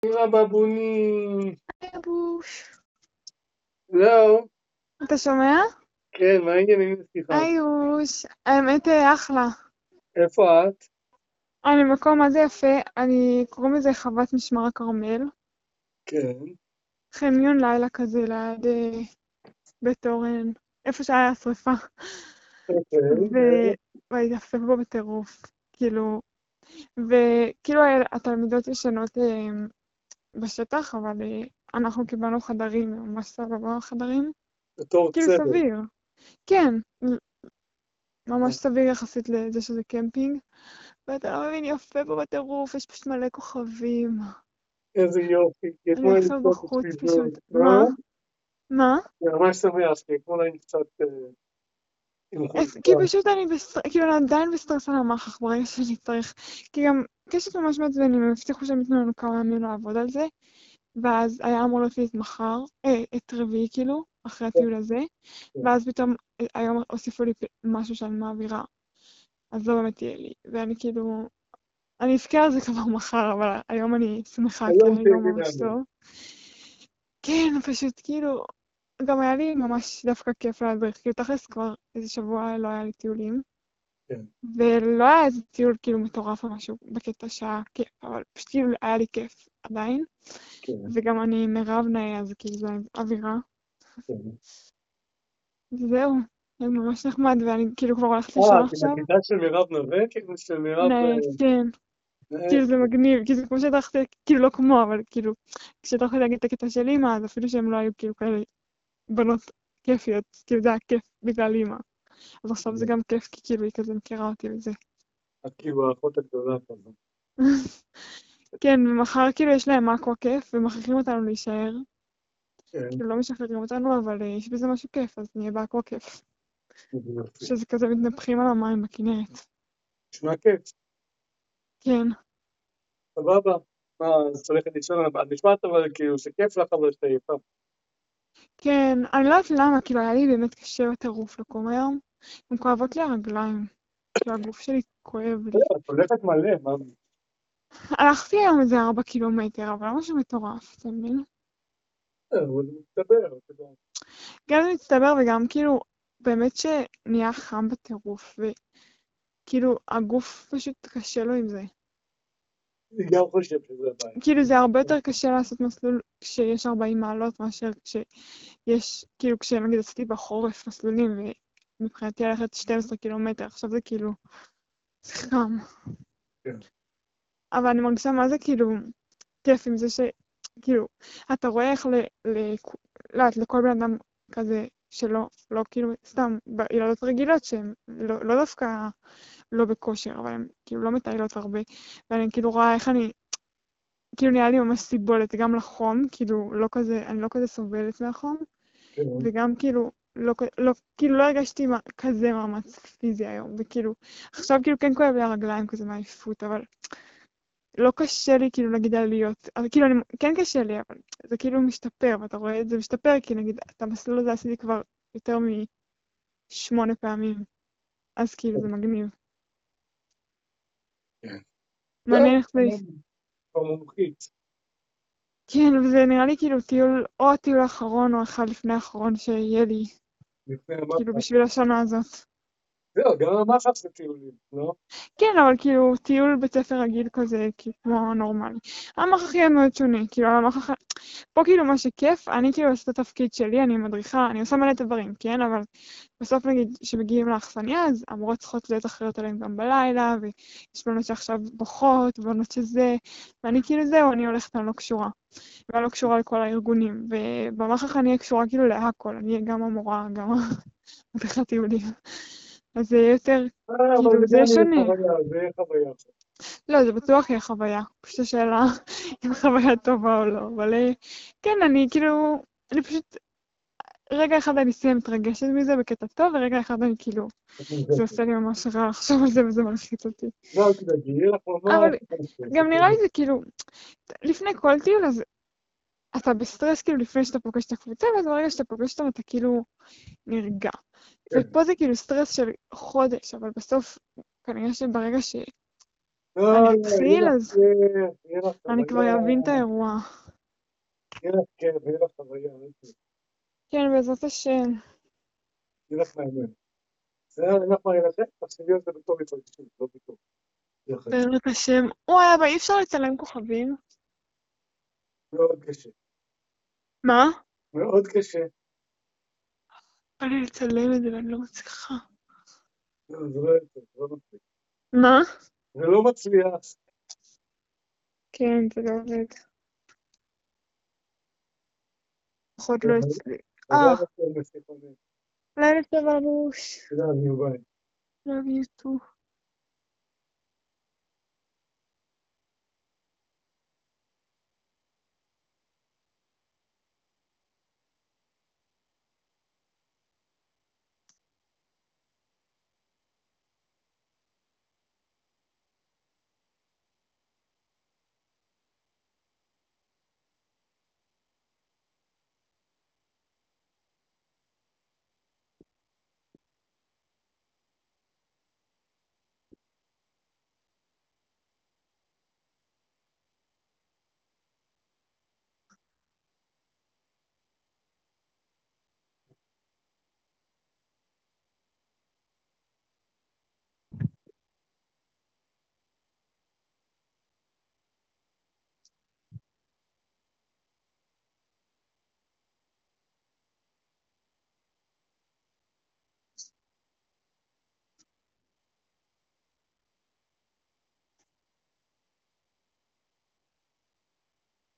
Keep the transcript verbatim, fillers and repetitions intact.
אמא בבוני. היבוש. זהו. אתה שומע? כן, מה העניינים לשיחה? היוש. האמת היא אחלה. איפה את? אני במקום מה זה יפה, אני קוראים לזה חוות משמר הכרמל. כן. חניון לילה כזה ליד אה, בית אורן, איפה שהיה השריפה. אוקיי. והייתי יפה בו בטירוף. כאילו, וכאילו התלמידות ישנות אה, בשטח, אבל אה, אנחנו קיבלנו חדרים, ממש סבבה חדרים. בתור כאילו צוות. סביר. כן, ממש סביר יחסית לזה שזה קמפינג. ואתה לא מבין, יפה פה בטירוף, יש פשוט מלא כוכבים. איזה יופי. כי אני אתמול היינו עכשיו קצת בחוץ בסביבות. פשוט. מה? מה? מה? אני ממש שמח, כי אתמול היינו קצת אה, עם אז, חולצה. כי פשוט אני בסטרס, כאילו אני עדיין בסטרס על המחך ברגע שאני צריך. כי גם קשת ממש מעצבנים, הם הבטיחו שהם ייתנו לנו כמה ימים לעבוד על זה, ואז היה אמור להיות לי את מחר, אה, את רביעי כאילו, אחרי הטיול הזה, ואז פתאום אה, היום הוסיפו לי פ- משהו שאני מעבירה, אז לא באמת יהיה לי, ואני כאילו, אני אבכה על זה כבר מחר, אבל היום אני שמחה, כי היום אני לא תהני ממש לנו. טוב. כן, פשוט כאילו, גם היה לי ממש דווקא כיף להדריך, כאילו תכלס כבר איזה שבוע לא היה לי טיולים, כן. ולא היה איזה טיול כאילו מטורף או משהו בקטע שהיה כיף, אבל פשוט כאילו היה לי כיף עדיין, כן. וגם אני עם מירב נאה, אז כאילו זו אווירה, כן. וזהו, זה ממש נחמד, ואני כאילו כבר הולכת לישון אה, את עם עכשיו, הכיתה של מירב נווה? כאילו של מירב נאה, אה, כן, נאה. כאילו זה מגניב, כאילו זה כמו שהדרכתי, כאילו לא כמו, אבל כאילו, כשהדרכתי להגיד את הקטע של אימא, אז אפילו שהם לא היו כאילו כאלה בנות כיפיות, כאילו זה היה כיף בגלל אימא. אז עכשיו זה גם כיף, כי כאילו היא כזה מכירה אותי וזה. את כאילו האחות הגדולה כזאת. כן, ומחר כאילו יש להם אקווה כיף, ומכריחים אותנו להישאר. כן. כאילו לא משחררים אותנו, אבל אה, יש בזה משהו כיף, אז נהיה באקווה כיף. איזה יופי. שזה כזה מתנפחים על המים בכנרת. נשמע כיף. כן. סבבה. מה, אז את הולכת לישון? את נשמעת אבל כאילו שכיף לך אבל שאתה עייפה. כן, אני לא יודעת למה, כאילו היה לי באמת קשה בטירוף לקום היום. גם כואבות לי הרגליים. כאילו הגוף שלי כואב לי. את הולכת מלא, מה? הלכתי היום איזה ארבע קילומטר, אבל לא משהו מטורף, אתה מבין? הוא מצטבר, אתה יודע. גם זה מצטבר וגם כאילו, באמת שנהיה חם בטירוף, וכאילו הגוף פשוט קשה לו עם זה. אני גם חושב שזה הבעיה. כאילו זה הרבה יותר קשה לעשות מסלול כשיש ארבעים מעלות מאשר כשיש, כאילו כשנגיד עשיתי בחורף מסלולים, ומבחינתי ללכת שנים עשר קילומטר, עכשיו זה כאילו, זה חם. כן. אבל אני מרגישה מה זה כאילו כיף עם זה שכאילו, אתה רואה איך ל... ל... לא יודעת, לכל בן אדם כזה שלא, לא כאילו, סתם, בילדות רגילות שהן לא, לא דווקא לא בכושר, אבל הן כאילו לא מטיילות הרבה, ואני כאילו רואה איך אני, כאילו נהיה לי ממש סיבולת גם לחום, כאילו לא כזה, אני לא כזה סובלת מהחום, כן. וגם כאילו, לא, לא, כאילו לא הרגשתי מה, כזה מאמץ פיזי היום, וכאילו, עכשיו כאילו כן כואב לי הרגליים כזה מעייפות, אבל לא קשה לי כאילו נגיד עליות, אבל כאילו אני, כן קשה לי, אבל זה כאילו משתפר, ואתה רואה את זה משתפר, כי נגיד את המסלול הזה עשיתי כבר יותר משמונה פעמים, אז כאילו זה מגניב. כן. מעניין איך זה, כבר מומחית. כן, וזה נראה לי כאילו טיול, או הטיול האחרון או אחד לפני האחרון שיהיה לי, לפני כאילו המחץ. בשביל השנה הזאת. זהו, גם המחץ זה טיולים, לא? כן, אבל כאילו טיול בית ספר רגיל כזה, כאילו כמו נורמלי. המחך יהיה מאוד שונה, כאילו על המחך... פה כאילו מה שכיף, אני כאילו עושה את התפקיד שלי, אני מדריכה, אני עושה מלא דברים, כן? אבל בסוף נגיד שמגיעים לאכסניה, אז המורות צריכות להיות אחראיות עליהם גם בלילה, ויש בנות שעכשיו בוכות, ובנות שזה, ואני כאילו זהו, אני הולכת, אני לא קשורה. ואני לא קשורה לכל הארגונים, ובמחך אני אהיה קשורה כאילו להכל, אני אהיה גם המורה, גם מדריכת טיולים. אז זה יהיה יותר, אה, אבל כאילו, זה זה יהיה גם יהיה שונה. חוויה, זה יהיה חוויה. לא, זה בטוח יהיה חוויה. פשוט השאלה אם חוויה טובה או לא, אבל אה, כן, אני כאילו, אני פשוט, רגע אחד אני סיים מתרגשת מזה בקטע טוב, ורגע אחד אני כאילו, את זה מורגשת. עושה לי ממש רע לחשוב על זה וזה מלחיץ אותי. לא, אל תדאגי, יהיה לך ממש... אבל גם נראה לי זה כאילו, לפני כל טיול, אז אתה בסטרס כאילו לפני שאתה פוגש את הקבוצה, ואז ברגע שאתה פוגש אותם אתה כאילו נרגע. כן, ופה זה כאילו סטרס של חודש, אבל בסוף כנראה שברגע ש... לא, אני לא, יהיה אתחיל, לך אז כיף, יהיה לך אני כבר חוויה, אבין את האירוע. יהיה לך כיף, יהיה לך חוויה, כן, בעזרת השם. יהיה לך מעניין. בסדר, אני לך מה ילכת, תחשבי על זה בתור התרגשות, לא בתור. בעזרת השם. וואי, אבל אי אפשר לצלם כוכבים? מאוד קשה, מה? מאוד קשה. בא לי לצלם את זה ואני לא מצליחה. לא, זה לא יצא, זה לא מצליח. מה? זה לא מצליח. כן, זה לא עובד. פחות לא אצלי. אה, תודה לכם, לשיחונים. לילה טוב אבוש. תודה, אני ביי. love you too.